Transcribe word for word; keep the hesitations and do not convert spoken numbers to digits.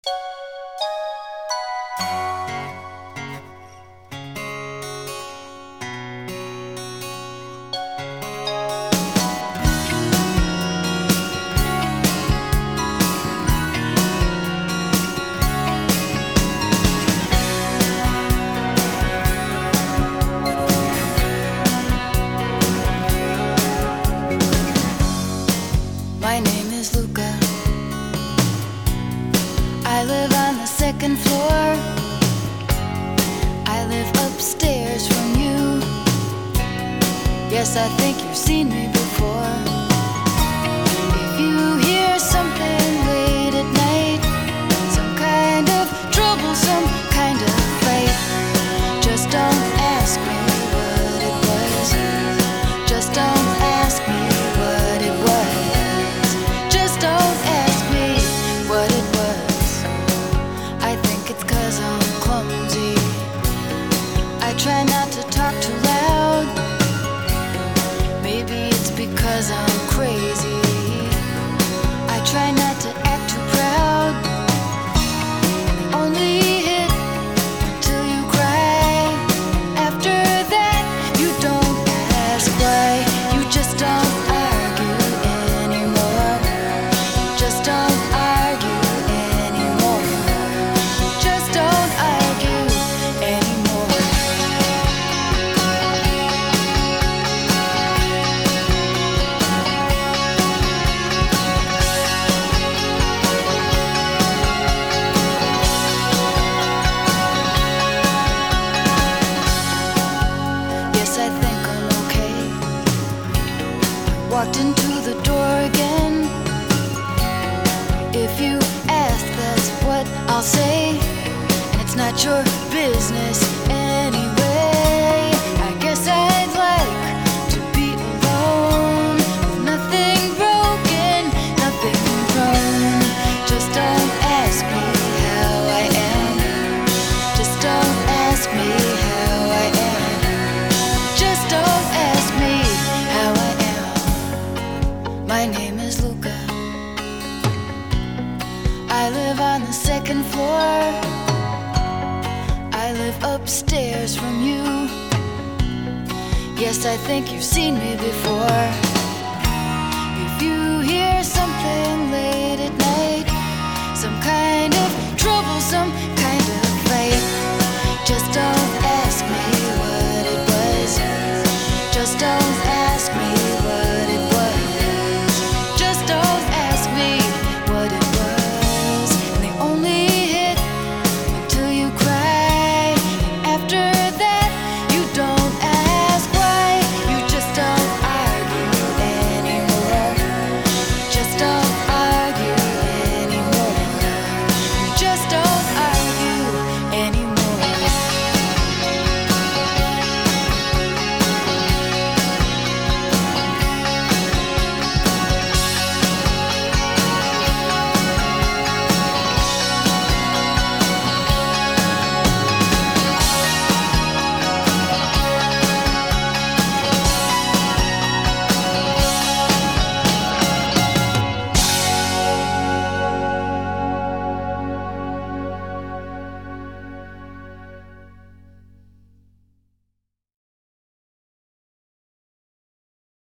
My name is Luca. I live on the second floor. I live upstairs from you. Yes, I think you've seen me before. If you hear something late at night, some kind of trouble, some kind of fight, just don't ask me what it was. Just don't ask me what it was. Just don't ask me what it was. I think it's 'cause I'm clumsy. I try not to talk too loud. Maybe it's because I'm crazy. I try not to act too proud. Only hit till you cry. After that, you don't ask why. You just don't argue anymore. Just don't argue anymore. Just don't argue anymore. Yes, I think I'm okay. Walked into the door again. If you ask, that's what I'll say. And it's not your business anyway. I guess I'd like to be alone. With nothing broken, nothing wrong. Just don't ask me how I am. Just don't ask me how I am. Just don't ask me how I am. My name is Luca. I live on the second floor. I live upstairs from you. Yes, I think you've seen me before. If you hear something late at night, some kind of trouble, some kind of fight, just don't ask me what it was. Just don't